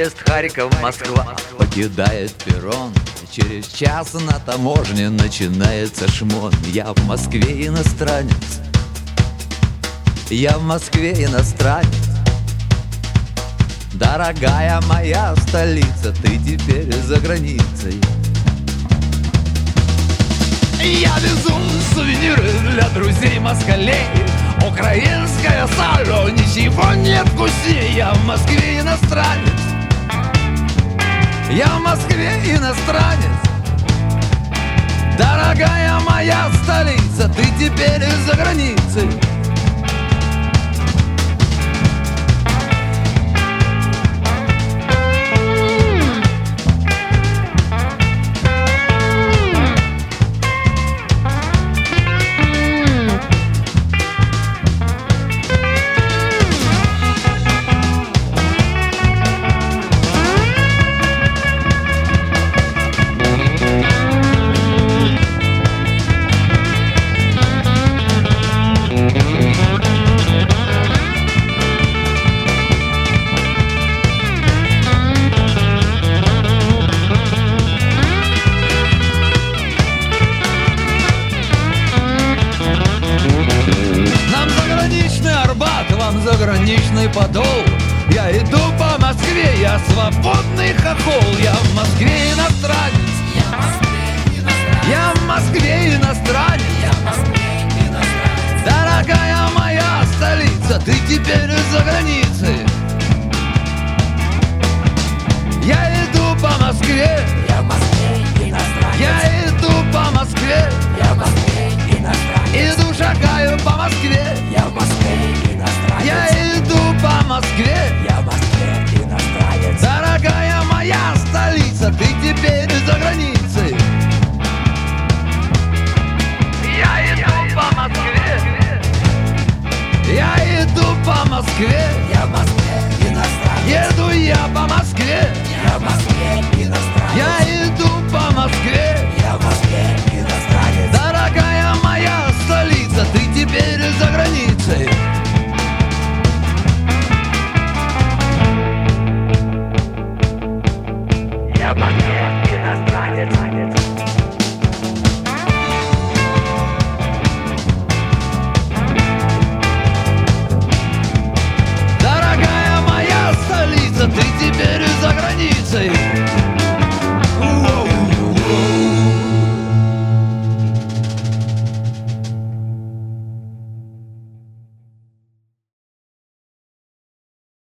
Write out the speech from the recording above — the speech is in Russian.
Поезд Харьков-Москва покидает перрон. Через час на таможне начинается шмон. Я в Москве иностранец, я в Москве иностранец. Дорогая моя столица, ты теперь за границей. Я везу сувениры для друзей москалей. Украинское сало, ничего нет вкуснее. Я в Москве иностранец, я в Москве иностранец. Дорогая моя столица, ты теперь за границей. Заграничный подол. Я иду по Москве, я свободный хохол. Я в Москве иностранец, я в Москве иностранец. Дорогая моя столица, ты теперь за границей. Я иду по Москве, я в Москве иностранец. Я иду по Москве, я в Москве иностранец. Иду, шагаю по Москве, я в Москве иностранец. Я иду по Москве, я в Москве иностранец. Дорогая моя столица, ты теперь за границей. Я иду по Москве, я иду по Москве, я в Москве иностранец. Еду я по Москве, я в Москве иностранец. Я иду по Москве, я в Москве иностранец. Дорогая моя столица, ты теперь за границей. Я в Москве иностранец. Дорогая моя столица, ты теперь за границей.